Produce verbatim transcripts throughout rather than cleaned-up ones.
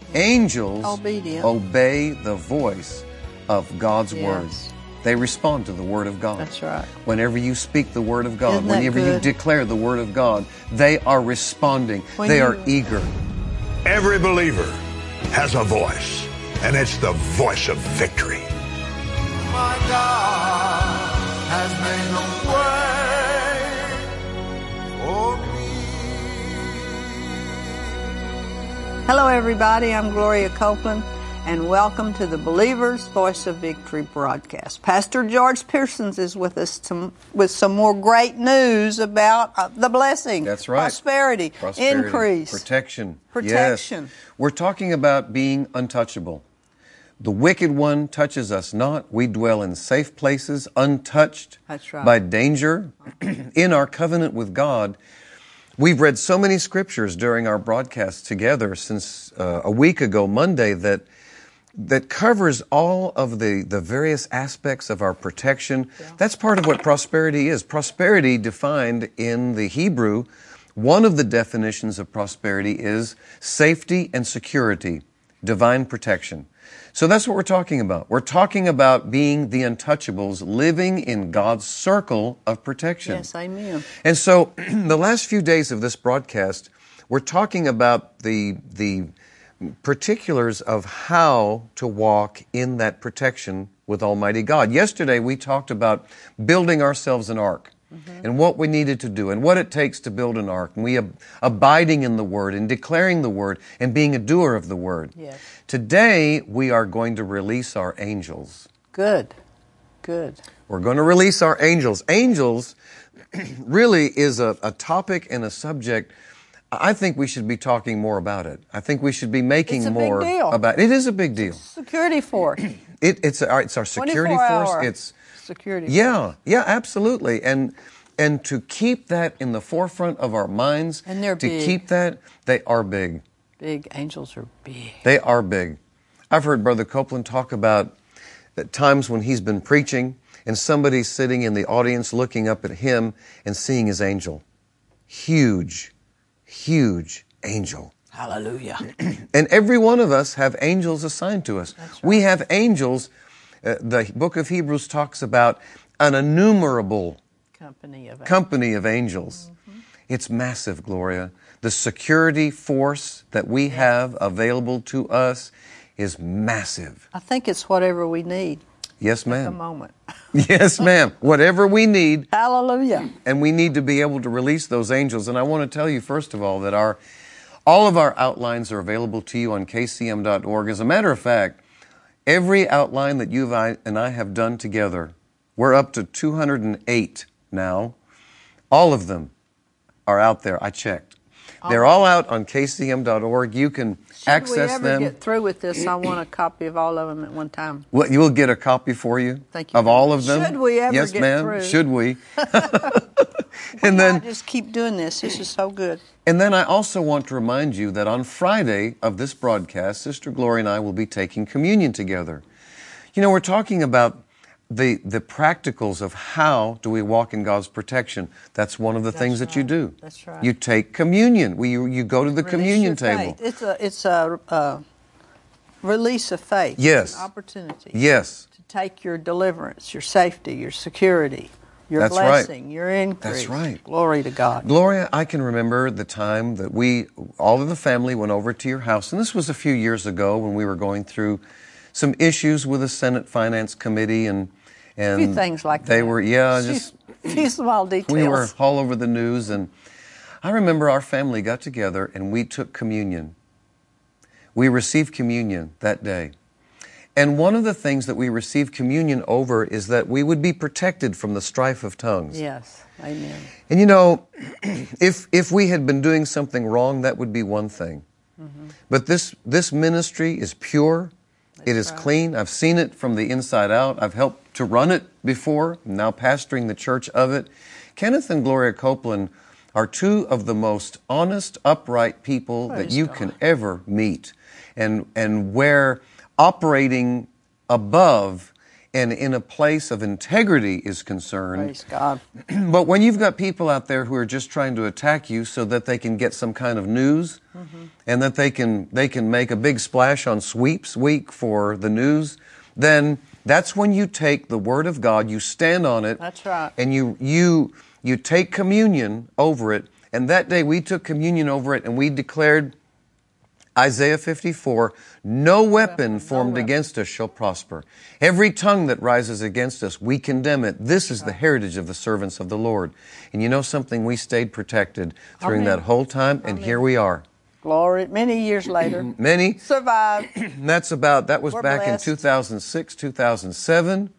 Angels Obedient. obey the voice of God's Yes. Word. They respond to the Word of God. That's right. Whenever you speak the Word of God, Isn't that whenever you good? declare the Word of God, they are responding. When they you- are eager. Every believer has a voice, and it's the voice of victory. My God has made a way for me. Hello, everybody. I'm Gloria Copeland, and welcome to the Believer's Voice of Victory broadcast. Pastor George Pearsons is with us to, with some more great news about uh, the blessing. That's right. Prosperity, Prosperity, increase, protection. protection. Yes. We're talking about being untouchable. The wicked one touches us not. We dwell in safe places, untouched That's right. by danger. In our covenant with God, we've read so many scriptures during our broadcast together since uh, a week ago, Monday, that that covers all of the, the various aspects of our protection. Yeah. That's part of what prosperity is. Prosperity, defined in the Hebrew, one of the definitions of prosperity is safety and security, divine protection. So that's what we're talking about. We're talking about being the untouchables, living in God's circle of protection. Yes, amen. And so the last few days of this broadcast, we're talking about the the particulars of how to walk in that protection with Almighty God. Yesterday we talked about building ourselves an ark. Mm-hmm. And what we needed to do and what it takes to build an ark. And we ab- abiding in the Word and declaring the Word and being a doer of the Word. Yes. Today we are going to release our angels. Good, good. We're going to release our angels. Angels really is a, a topic and a subject. I think we should be talking more about it. I think we should be making It's a big more deal. about it. It is a big deal. Security force. It, it's, our, it's our security twenty-four force. hour It's security Yeah, force. yeah, absolutely. And and to keep that in the forefront of our minds, And they're to big. keep that, they are big. Big angels are big. They are big. I've heard Brother Copeland talk about at times when he's been preaching and somebody's sitting in the audience looking up at him and seeing his angel. Huge, huge angel. Hallelujah. And every one of us have angels assigned to us. That's right. We have angels. Uh, the book of Hebrews talks about an innumerable Company of company of angels. Mm-hmm. It's massive, Gloria. The security force that we have available to us is massive. I think it's whatever we need Yes, at the ma'am. moment. Yes, ma'am. Whatever we need, Hallelujah. and we need to be able to release those angels. And I want to tell you, first of all, that our all of our outlines are available to you on K C M dot org. As a matter of fact, every outline that you and I have done together, we're up to two hundred eight now. All of them are out there. I checked. They're all out on K C M dot org. You can Should access we ever them. get through with this, I want a copy of all of them at one time. Well, you will get a copy for you, Thank you of very all much. of them. Should we ever yes, get ma'am. through? Should we? And and then I just keep doing this. This is so good. And then I also want to remind you that on Friday of this broadcast, Sister Gloria and I will be taking communion together. You know, we're talking about the the practicals of how do we walk in God's protection. That's one of the That's things that you right. do. That's right. You take communion. We, you, you go to the Release communion your table. faith. It's a it's a uh, release of faith. Yes. It's an opportunity. Yes. To take your deliverance, your safety, your security, your That's right. blessing, your increase. That's right. Glory to God. Gloria, I can remember the time that we, all of the family, went over to your house. And this was a few years ago when we were going through some issues with the Senate Finance Committee and and A few things like they that. were, yeah, Few- just few small details. we were all over the news. And I remember our family got together and we took communion. We received communion that day. And one of the things that we received communion over is that we would be protected from the strife of tongues. Yes. Amen. And you know, if if we had been doing something wrong, that would be one thing. Mm-hmm. But this this ministry is pure. It is right. clean. I've seen it from the inside out. I've helped to run it before. I'm now pastoring the church of it. Kenneth and Gloria Copeland are two of the most honest, upright people that Praise you God. can ever meet. And and where operating above and in a place of integrity is concerned. Praise God. But when you've got people out there who are just trying to attack you so that they can get some kind of news, mm-hmm. and that they can they can make a big splash on Sweeps Week for the news, then that's when you take the Word of God, you stand on it, that's right. and you you you take communion over it. And that day we took communion over it, and we declared Isaiah fifty-four, no weapon formed no against us shall prosper. Every tongue that rises against us, we condemn it. This is the heritage of the servants of the Lord. And you know something? We stayed protected during Amen. that whole time, and Amen. Here we are. Glory. Many years later. Many. Survived. That's about, that was We're back blessed. in two thousand six, two thousand seven,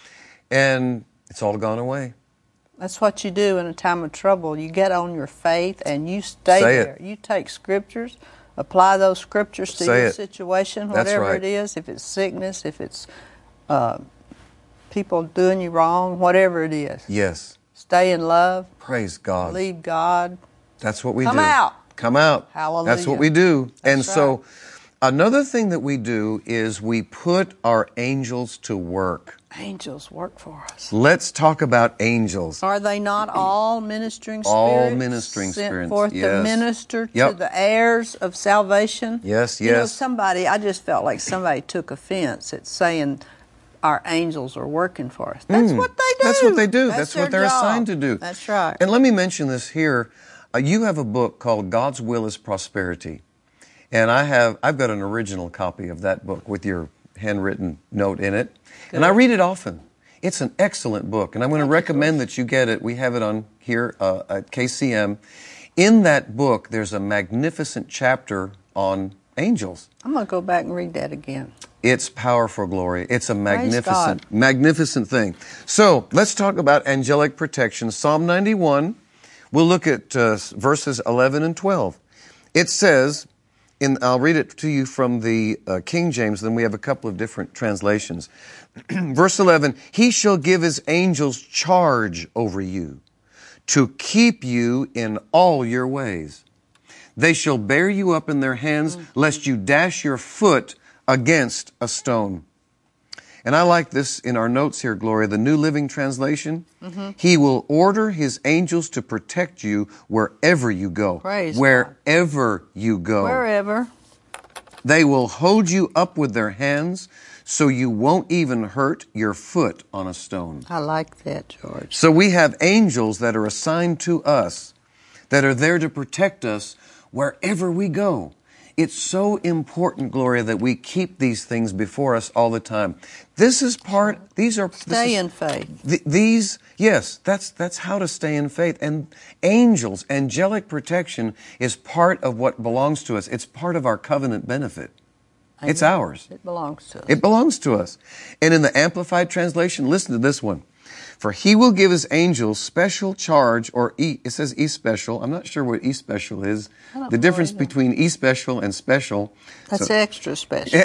and it's all gone away. That's what you do in a time of trouble. You get on your faith and you stay Say there. it. You take scriptures, apply those scriptures to Say your it. situation, That's whatever right. it is. If it's sickness, if it's uh, people doing you wrong, whatever it is. Yes. Stay in love. Praise God. Believe God. That's what we Come do. out. Come out. Hallelujah. That's what we do. That's and so right. another thing that we do is we put our angels to work. Angels work for us. Let's talk about angels. Are they not all ministering spirits? All ministering sent spirits, forth to yes. minister Yep. to the heirs of salvation? Yes, You know, yes. somebody, I just felt like somebody took offense at saying our angels are working for us. That's Mm, what they do. That's what they do. That's, their what they're job. assigned to do. That's right. And let me mention this here. Uh, you have a book called God's Will is Prosperity. And I have, I've got an original copy of that book with your handwritten note in it. Good. And I read it often. It's an excellent book, and I'm going to recommend that you get it. We have it on here uh, at K C M. In that book, there's a magnificent chapter on angels. I'm going to go back and read that again. It's powerful, Glory. It's a God. magnificent, magnificent thing. So let's talk about angelic protection. Psalm ninety-one, we'll look at uh, verses eleven and twelve. It says, in, I'll read it to you from the uh, King James, then we have a couple of different translations. Verse eleven, He shall give His angels charge over you, to keep you in all your ways. They shall bear you up in their hands, lest you dash your foot against a stone. And I like this in our notes here, Gloria, the New Living Translation. Mm-hmm. He will order His angels to protect you wherever you go. Praise wherever God. you go. Wherever. They will hold you up with their hands so you won't even hurt your foot on a stone. I like that, George. So we have angels that are assigned to us that are there to protect us wherever we go. It's so important, Gloria, that we keep these things before us all the time. This is part, these are... Stay is, in faith. th- these, yes, that's that's how to stay in faith. And angels, angelic protection is part of what belongs to us. It's part of our covenant benefit. Amen. It's ours. It belongs to us. It belongs to us. And in the Amplified Translation, listen to this one. For He will give His angels special charge, or e, it says e-special. I'm not sure what e-special is. The difference between e-special and special. That's So- extra special.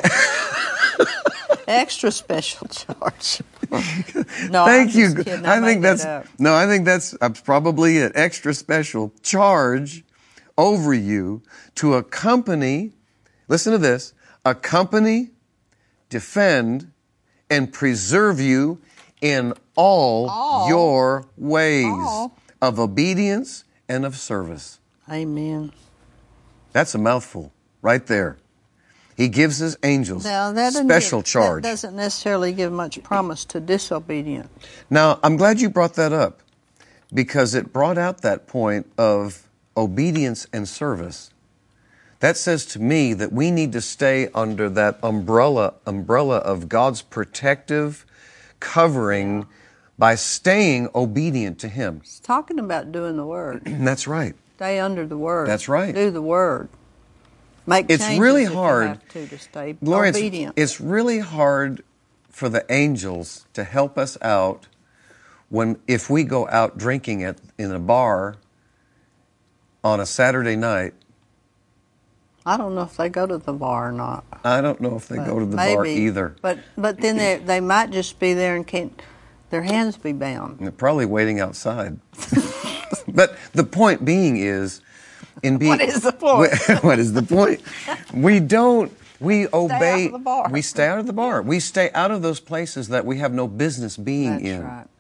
Extra special charge. No, I'm Thank you. just kidding. I made think that that's up. no. I think that's uh, probably it. Extra special charge over you to accompany. Listen to this: accompany, defend, and preserve you in all, All. your ways All. of obedience and of service. Amen. That's a mouthful right there. He gives His angels Now, that doesn't special give, charge. That doesn't necessarily give much promise to disobedient. Now, I'm glad you brought that up because it brought out that point of obedience and service. That says to me that we need to stay under that umbrella umbrella of God's protective covering by staying obedient to Him. It's talking about doing the Word. That's right. Stay under the Word. That's right. Do the Word. Make It's changes really if you hard. have to, to stay Gloria, it's, obedient. it's really hard for the angels to help us out when if we go out drinking at in a bar on a Saturday night. I don't know if they go to the bar or not. I don't know if they but go to the maybe, bar either. But but then they they might just be there and can't their hands be bound. They're probably waiting outside. But the point being is, in being What is the point? what is the point? We don't We obey. out of the bar. We stay out of the bar. We stay out of those places that we have no business being That's in. right.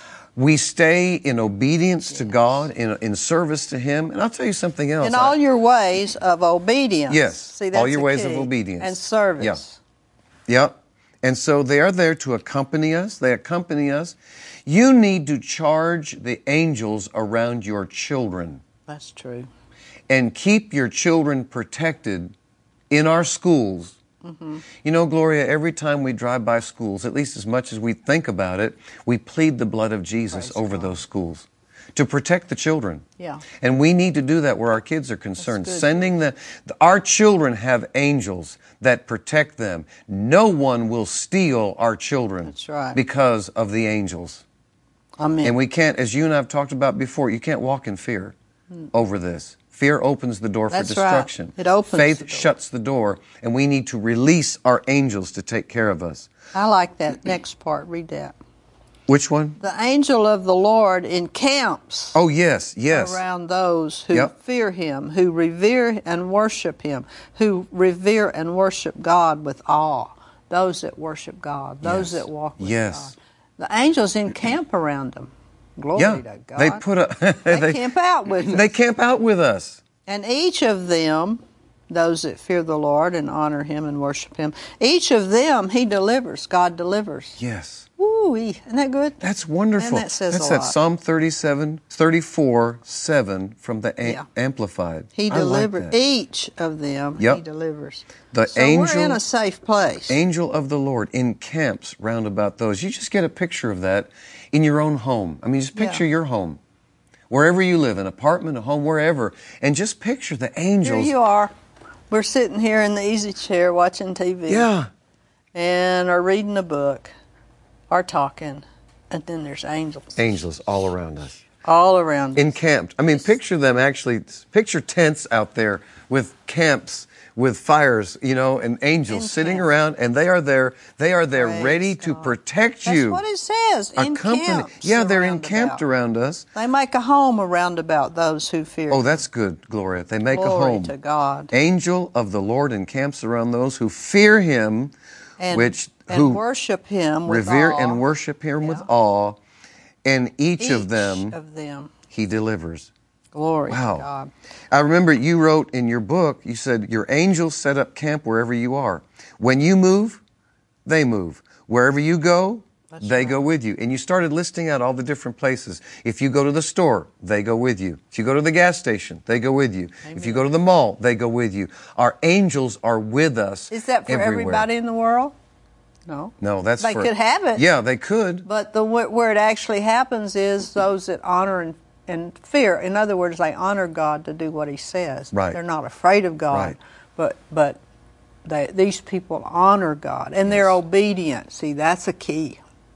We stay in obedience to God, in, in service to Him. And I'll tell you something else. In all your ways of obedience. Yes, See, that's all your the ways key. of obedience. And service. Yeah. Yep. And so they are there to accompany us. They accompany us. You need to charge the angels around your children That's true. and keep your children protected in our schools. Mm-hmm. You know, Gloria, every time we drive by schools, at least as much as we think about it, we plead the blood of Jesus Praise over God. those schools to protect the children. Yeah. And we need to do that where our kids are concerned. good. Sending the, the, our children have angels that protect them. No one will steal our children. That's right. Because of the angels. Amen. And we can't, as you and I have talked about before, you can't walk in fear over this. Fear opens the door for That's destruction. right. It opens Faith the door. shuts the door, and we need to release our angels to take care of us. I like that next part. Read that. Which one? The angel of the Lord encamps Oh, yes, yes. around those who Yep. fear Him, who revere and worship Him, who revere and worship God with awe. Those that worship God, those Yes. that walk with Yes. God. The angels encamp around them. Glory Yeah, to God. they put a They camp out with us. They camp out with us. And each of them, those that fear the Lord and honor Him and worship Him, each of them He delivers. God delivers. Yes. Woo, isn't that good? That's wonderful. And that says That's a that lot. Psalm thirty-seven, thirty-four, seven from the a- Yeah. Amplified. He I like delivers. that. Each of them Yep. He delivers. The so angel- we're in a safe place. Angel of the Lord encamps round about those. You just get a picture of that in your own home. I mean, just picture Yeah. your home. Wherever you live, an apartment, a home, wherever. And just picture the Here angels. you are. We're sitting here in the easy chair watching T V. Yeah. And are reading a book, or talking, and then there's angels Angels all around us. all around us. Encamped. I mean, picture them actually, picture tents out there with camps, with fires, you know, and angels Encamped. sitting around, and they are there, they are there Praise ready to God. protect That's you. what it says. Accompany. Encamps Yeah, they're around encamped about. around us. They make a home around about those who fear. Oh, that's good, Gloria. They make Glory a home. to God. Angel of the Lord encamps around those who fear Him, and, which and who worship Him with revere awe. and worship Him with Yeah. awe, and each, Each of them of them. He delivers. Glory Wow. to God. I remember you wrote in your book, you said, your angels set up camp wherever you are. When you move, they move. Wherever you go, That's they right. go with you. And you started listing out all the different places. If you go to the store, they go with you. If you go to the gas station, they go with you. If you go to the mall, they go with you. Our angels are with us. Is that for everywhere. everybody in the world? No. No, that's They for, could have it. Yeah, they could. But the where it actually happens is those that honor and, and fear. In other words, they honor God to do what He says. Right. They're not afraid of God. Right. But but they, these people honor God and they're obedient. See, that's a key.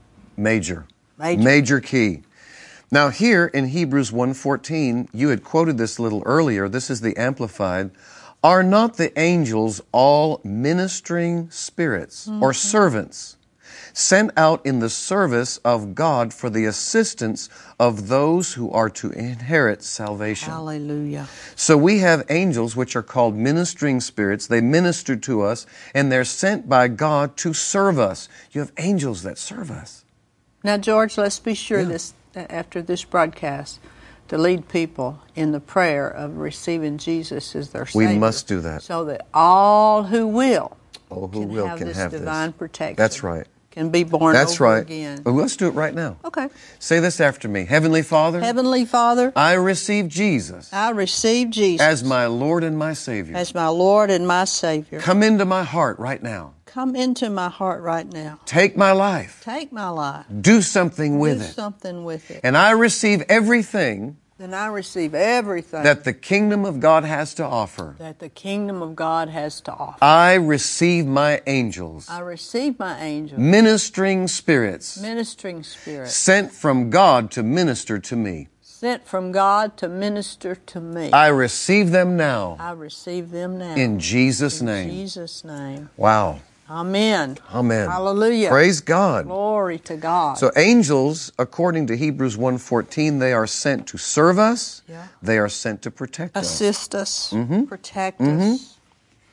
Major. Major. Major key. Now here in Hebrews one fourteen, you had quoted this a little earlier. This is the Amplified. Are not the angels all ministering spirits or servants sent out in the service of God for the assistance of those who are to inherit salvation? Hallelujah. So we have angels which are called ministering spirits. They minister to us and they're sent by God to serve us. You have angels that serve us. Now, George, let's be sure Yeah. this after this broadcast to lead people in the prayer of receiving Jesus as their We Savior. must do that. So that all who will Oh, who can will have can this have this. divine protection. That's right. Can be born That's over right. again. Well, let's do it right now. Okay. Say this after me. Heavenly Father, Heavenly Father, I receive Jesus I receive Jesus as my Lord and my Savior. as my Lord and my Savior. Come into my heart right now. Come into my heart right now. Take my life. Take my life. Do something with Do it. something with it. And I receive everything Then I receive everything that the kingdom of God has to offer. that the kingdom of God has to offer. I receive my angels, I receive my angels, ministering spirits, ministering spirits, sent from God to minister to me. sent from God to minister to me. I receive them now I receive them now. in Jesus' In name. Jesus' name. Wow. Amen. Amen. Hallelujah. Praise God. Glory to God. So angels, according to Hebrews one fourteen, they are sent to serve us. Yeah. They are sent to protect us. Assist us, Mm-hmm. protect us.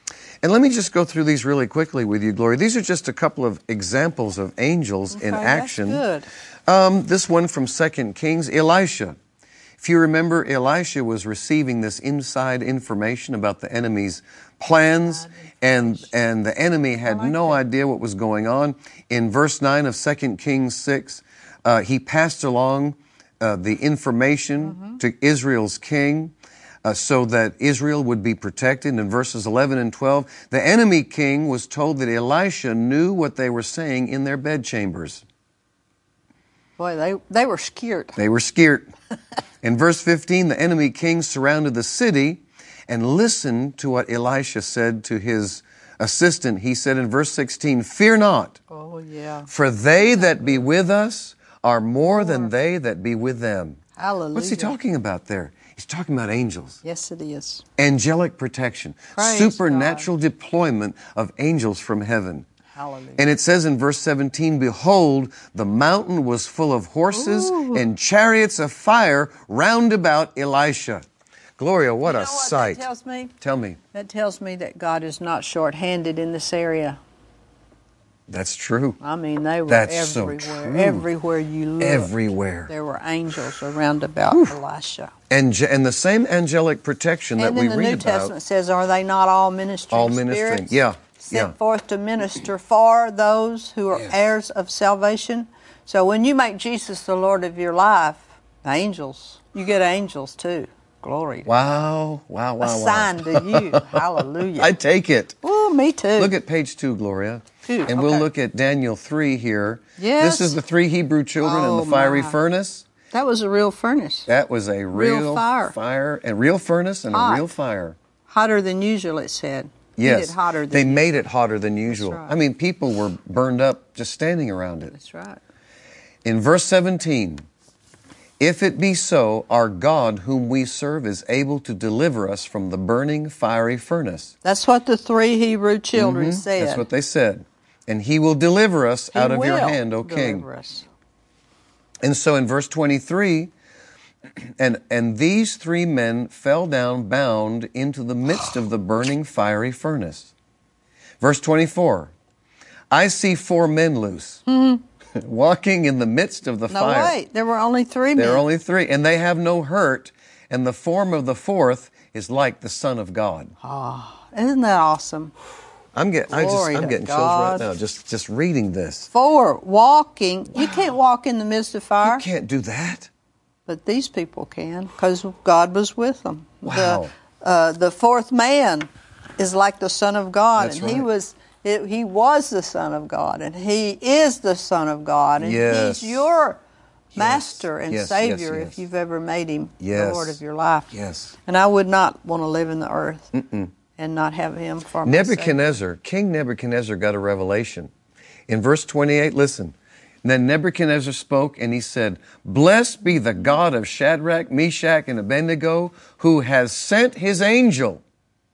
And let me just go through these really quickly with you, Gloria. These are just a couple of examples of angels in Okay, action. That's good. Um, this one from Second Kings, Elisha. If you remember, Elisha was receiving this inside information about the enemy's plans, and and the enemy had like no that. idea what was going on. In verse nine of Second Kings six, uh, he passed along uh, the information Mm-hmm. to Israel's king uh, so that Israel would be protected. In verses eleven and twelve, the enemy king was told that Elisha knew what they were saying in their bedchambers. Boy, they, they were scared. They were scared. In verse fifteen, the enemy king surrounded the city and listened to what Elisha said to his assistant. He said in verse sixteen, "Fear not, Oh, yeah. for they that be with us are more than they that be with them." Hallelujah. What's he talking about there? He's talking about angels. Yes, it is. Angelic protection. Praise Supernatural deployment of angels from heaven. Hallelujah. And it says in verse seventeen, "Behold, the mountain was full of horses Ooh. and chariots of fire round about Elisha." Gloria, what You a know what sight. that tells me? Tell me. That tells me that God is not short-handed in this area. That's true. I mean, they were That's so everywhere. true. Everywhere you look. Everywhere. There were angels around about Elisha. And, and the same angelic protection that And we then the read New about. Testament says, are they not all ministering All ministering, spirits? yeah, Sent yeah. forth to minister for those who are Yes. heirs of salvation. So when you make Jesus the Lord of your life, angels, you get angels too. Glory. Wow, wow, wow, wow. Assigned to you. Hallelujah. I take it. Oh, me too. Look at page two, Gloria. Two, And we'll okay. look at Daniel three here. Yes. This is the three Hebrew children Oh, in the fiery my. furnace. That was a real furnace. That was a Real real, fire. and real furnace and Hot. a real fire. Hotter than usual, it said. Made Yes, it hotter than they usual. made it hotter than usual. right. I mean, people were burned up just standing around it. That's right. In verse seventeen, "If it be so, our God whom we serve is able to deliver us from the burning fiery furnace." That's what the three Hebrew children said. That's what they said. "And he will deliver us He out of your will hand, O king." deliver us. And so in verse twenty-three, and, and these three men fell down bound into the midst of the burning fiery furnace. Verse twenty-four, "I see four men loose, walking in the midst of the No, fire." wait. There were only three There men. are only three, and they have no hurt, and the form of the fourth is like the Son of God. Isn't that awesome? I'm getting, I just, Glory I'm to getting chills right God. now just, just reading this. Four, walking. You can't walk in the midst of fire, You can't do that. but these people can because God was with them. Wow. The, uh, the fourth man is like the Son of God, That's and he right. was it, he was the Son of God, and he is the Son of God, and Yes. he's your Master and Yes, yes, Savior yes. if you've ever made him Yes. the Lord of your life. Yes. And I would not want to live in the earth and not have him for my Savior. Nebuchadnezzar, King Nebuchadnezzar got a revelation. In verse twenty-eight, listen. "Then Nebuchadnezzar spoke, and he said, Blessed be the God of Shadrach, Meshach, and Abednego, who has sent his angel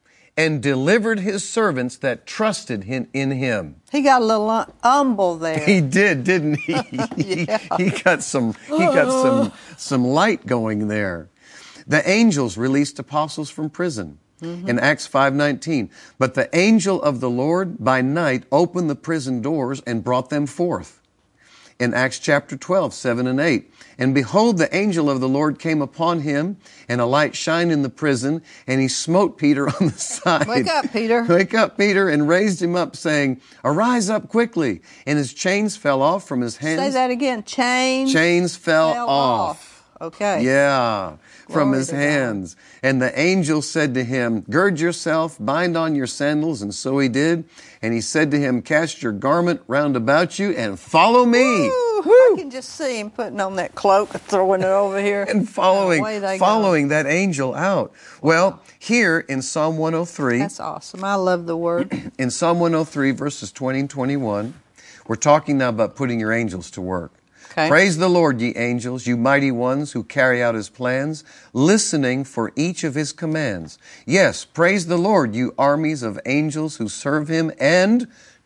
and delivered his servants that trusted in, in him." He got a little uh, humble there. He did, didn't he? he, he got some he got some some light going there. The angels released apostles from prison. In Acts five nineteen, "But the angel of the Lord by night opened the prison doors and brought them forth." In Acts chapter twelve, seven and eight, "And behold, the angel of the Lord came upon him, and a light shined in the prison, and he smote Peter on the side." Wake up, Peter. Wake up, Peter, and raised him up, saying, "Arise up quickly." And his chains fell off from his hands. Say that again. Chains, Chains fell, fell off. off. Okay. Yeah, from Glory his to God. hands. And the angel said to him, "Gird yourself, bind on your sandals." And so he did. And he said to him, "Cast your garment round about you and follow me." Woo, I can just see him putting on that cloak and throwing it over here. And following, Away they go. following that angel out. Well, here in Psalm one oh three, That's awesome. I love the word. in Psalm one oh three, verses twenty and twenty-one, we're talking now about putting your angels to work. Okay. Praise the Lord, ye angels, you mighty ones who carry out his plans, listening for each of his commands. Yes, praise the Lord, you armies of angels who serve him and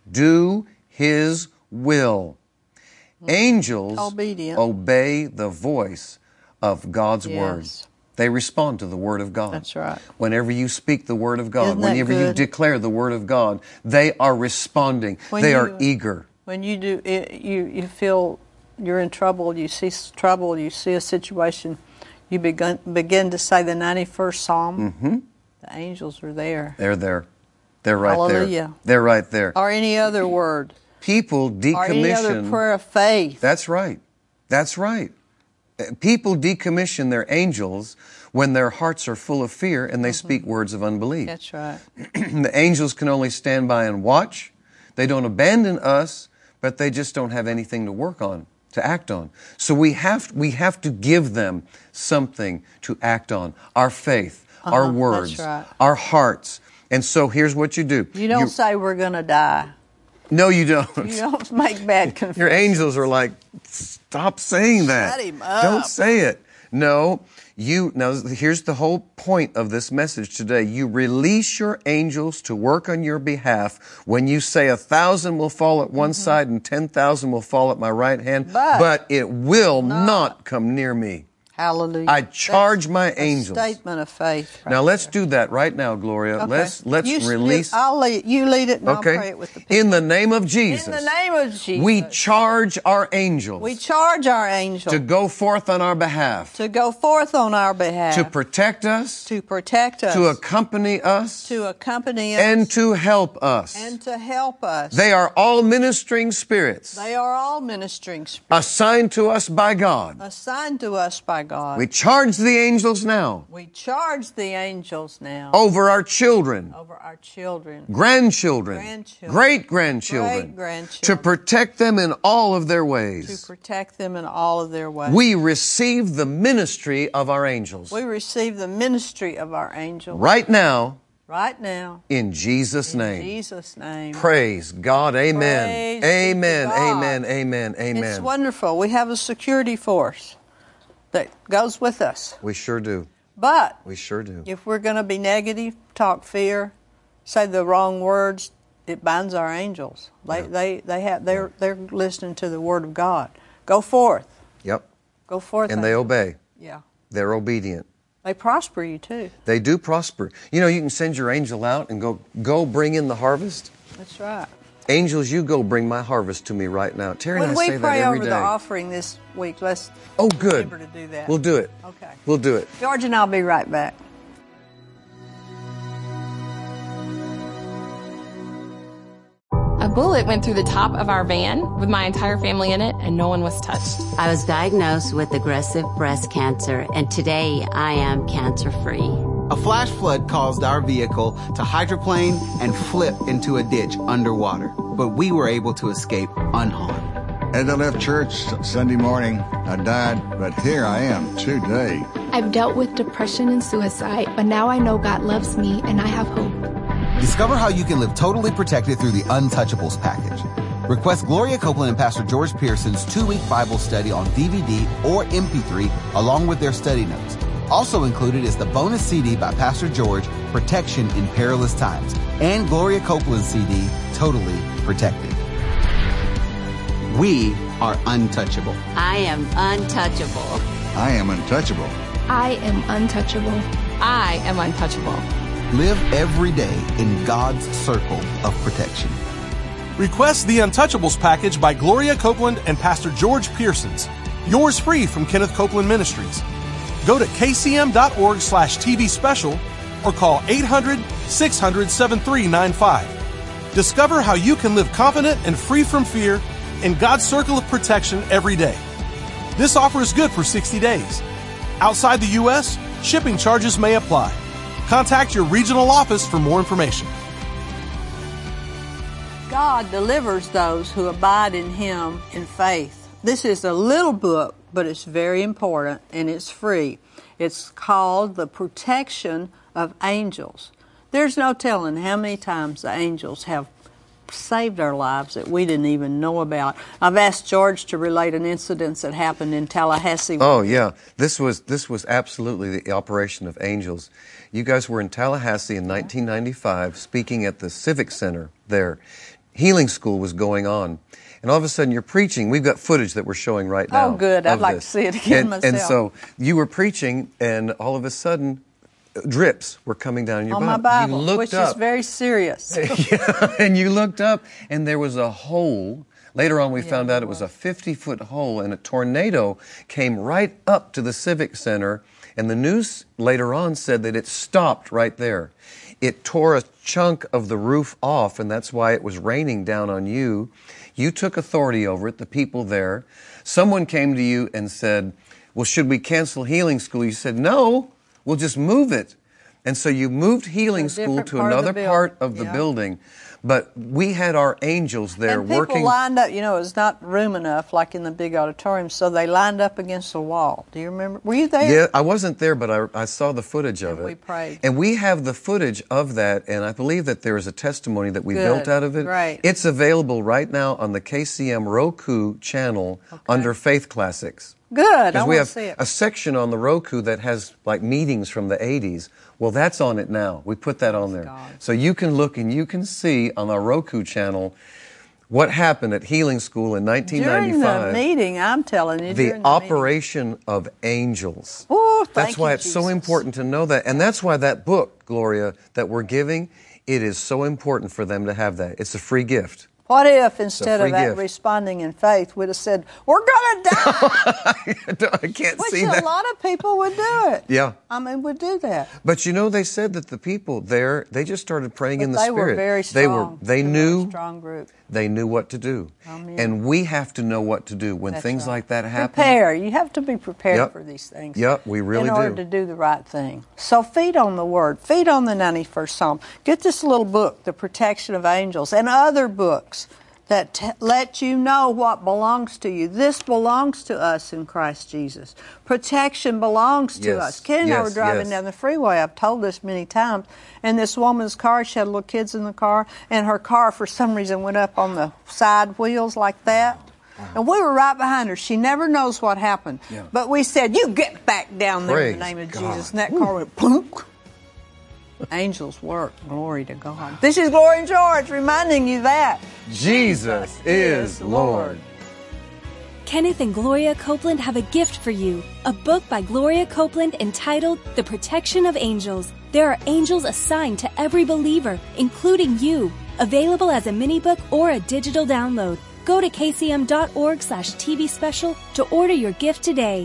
do his will. Angels Obedient. obey the voice of God's word. Yes. They respond to the Word of God. That's right. Whenever you speak the Word of God, Isn't that whenever you good? declare the Word of God, they are responding. When they you- are eager. When you do, it, you you feel you're in trouble. You see s- trouble. You see a situation. You begin begin to say the ninety-first Psalm. Mm-hmm. The angels are there. They're there. They're right Hallelujah. there. They're right there. Or any other word. People Or any other decommission. prayer of faith. That's right. That's right. Uh, People decommission their angels when their hearts are full of fear and they speak words of unbelief. That's right. The angels can only stand by and watch. They don't abandon us, but they just don't have anything to work on, to act on. So we have we have to give them something to act on. Our faith, our Uh-huh, words, that's right. our hearts. And so here's what you do. You don't say we're going to die. No, you don't. You don't make bad confessions. Your angels are like, stop saying that. Shut him up. Don't say it. No, you, now here's the whole point of this message today. You release your angels to work on your behalf when you say a thousand will fall at one side and ten thousand will fall at my right hand, But but it will not come near me. Hallelujah. I charge That's my a angels. statement of faith. Right Now let's there. do that right now, Gloria. Okay. Let's let's You s- release. I'll lead, you lead it and I'll pray Okay. it with the people. In the name of Jesus. In the name of Jesus. We charge our angels. We charge our angels to go forth on our behalf, to go forth on our behalf, to protect us, to protect us, to accompany us, to accompany us, and to help us. and to help us. They are all ministering spirits They are all ministering spirits assigned to us by God. assigned to us by God. We charge the angels now We charge the angels now over our children, over our children, grandchildren, Grandchildren, great-grandchildren, great-grandchildren, to protect them in all of their to ways. protect them in all of their ways. We receive the ministry of our angels We receive the ministry of our angels right now right now in Jesus' in name. Jesus' name. Praise God. Amen. Praise be to Amen. God. Amen. Amen. Amen. It's wonderful. We have a security force that goes with us. We sure do. But We sure do. if we're going to be negative, talk fear, say the wrong words, it binds our angels. They Yeah. they they have they're they're listening to the word of God. Go forth. Yep. Go forth. And they angels. obey. Yeah. They're obedient. They prosper you too. They do prosper. You know, you can send your angel out and go, go bring in the harvest. That's right. Angels, you go bring my harvest to me right now. Terry When and I we say that pray every over day. the offering this week, let's Oh, good. remember to do that. We'll do it. Okay. We'll do it. George and I'll be right back. A bullet went through the top of our van with my entire family in it, and no one was touched. I was diagnosed with aggressive breast cancer, and today I am cancer-free. A flash flood caused our vehicle to hydroplane and flip into a ditch underwater, but we were able to escape unharmed. As I left church Sunday morning, I died, but here I am today. I've dealt with depression and suicide, but now I know God loves me and I have hope. Discover how you can live totally protected through the Untouchables package. Request Gloria Copeland and Pastor George Pearson's two-week Bible study on D V D or M P three along with their study notes. Also included is the bonus C D by Pastor George, Protection in Perilous Times, and Gloria Copeland's C D, Totally Protected. We are untouchable. I am untouchable. I am untouchable. I am untouchable. I am untouchable. Live every day in God's circle of protection. Request the Untouchables package by Gloria Copeland and Pastor George Pearsons. Yours free from Kenneth Copeland Ministries. Go to kcm.org slash TV special or call eight hundred, six hundred, seven three nine five. Discover how you can live confident and free from fear in God's circle of protection every day. This offer is good for sixty days. Outside the U S, shipping charges may apply. Contact your regional office for more information. God delivers those who abide in Him in faith. This is a little book, but it's very important and it's free. It's called The Protection of Angels. There's no telling how many times the angels have saved our lives that we didn't even know about. I've asked George to relate an incident that happened in Tallahassee. Oh yeah, this was this was absolutely the operation of angels. You guys were in Tallahassee in nineteen ninety-five, speaking at the Civic Center there. healing school was going on. And all of a sudden you're preaching. We've got footage that we're showing right now. Oh, good. I'd like this. to see it again and, myself. And so you were preaching, and all of a sudden drips were coming down your on Bible. my Bible, you looked which up, is very serious. yeah, and you looked up, and there was a hole. Later on, we Yeah, found out it was a fifty-foot hole, and a tornado came right up to the Civic Center, and the news later on said that it stopped right there. It tore a chunk of the roof off, and that's why it was raining down on you. You took authority over it, the people there. Someone came to you and said, well, should we cancel healing school? You said, no, we'll just move it. And so you moved healing school to part of another the part of the yeah. building. But we had our angels there and people working. lined up, you know, it's not room enough like in the big auditorium, so they lined up against the wall. Do you remember? Were you there? Yeah, I wasn't there, but I, I saw the footage of and it. we prayed. And we have the footage of that, and I believe that there is a testimony that we Good. built out of it. Right. It's available right now on the K C M Roku channel Okay. under Faith Classics. Good. I Because want we to have see it. a section on the Roku that has like meetings from the eighties. Well, that's on it now. We put that on there. God. So you can look and you can see on our Roku channel what happened at Healing School in nineteen ninety-five. During the meeting, I'm telling you, The during the operation meeting. Of angels. Ooh, thank that's why you, it's Jesus. so important to know that. And that's why that book, Gloria, that we're giving, it is so important for them to have that. It's a free gift. What if instead of free that gift. responding in faith, we'd have said, we're going to die? I can't Which see a that. lot of people would do it. Yeah. I mean, would do that. But you know, they said that the people there, they just started praying But in the they Spirit. were very They were, strong. they They were a knew, strong group. they knew what to do. Amen. And we have to know what to do when That's things right. like that happen. Prepare. You have to be prepared Yep. for these things. Yep, we really in order do. to do the right thing. So feed on the Word. Feed on the ninety-first Psalm. Get this little book, The Protection of Angels, and other books that t- let you know what belongs to you. This belongs to us in Christ Jesus. Protection belongs to Yes. us. Ken and I Yes, were driving yes. down the freeway. I've told this many times. And this woman's car, she had little kids in the car, and her car, for some reason, went up on the side wheels like that. And we were right behind her. She never knows what happened. Yeah. But we said, you get back down there in the Praise name of God. Jesus. And that car went plunk. Angels work. Glory to God. This is Gloria George reminding you that Jesus is Lord. Kenneth and Gloria Copeland have a gift for you, a book by Gloria Copeland entitled The Protection of Angels. There are angels assigned to every believer, including you, available as a mini book or a digital download. Go to kcm.org slash TV special to order your gift today.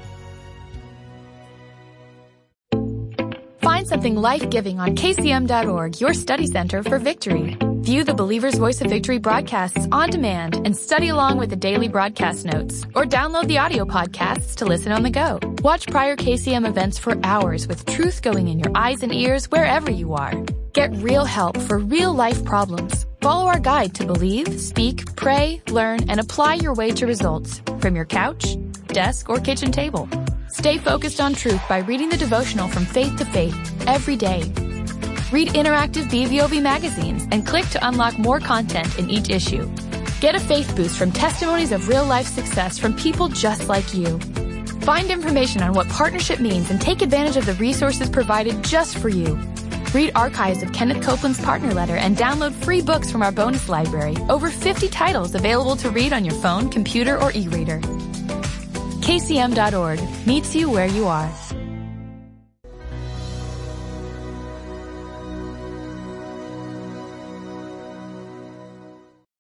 Find something life-giving on K C M dot org, your study center for victory. View the Believer's Voice of Victory broadcasts on demand and study along with the daily broadcast notes, or download the audio podcasts to listen on the go. Watch prior K C M events for hours with truth going in your eyes and ears wherever you are. Get real help for real-life problems. Follow our guide to believe, speak, pray, learn, and apply your way to results from your couch, desk, or kitchen table. Stay focused on truth by reading the devotional From Faith to Faith every day. Read interactive B V O V magazines and click to unlock more content in each issue. Get a faith boost from testimonies of real-life success from people just like you. Find information on what partnership means and take advantage of the resources provided just for you. Read archives of Kenneth Copeland's partner letter and download free books from our bonus library. Over fifty titles available to read on your phone, computer, or e-reader. K C M dot org meets you where you are.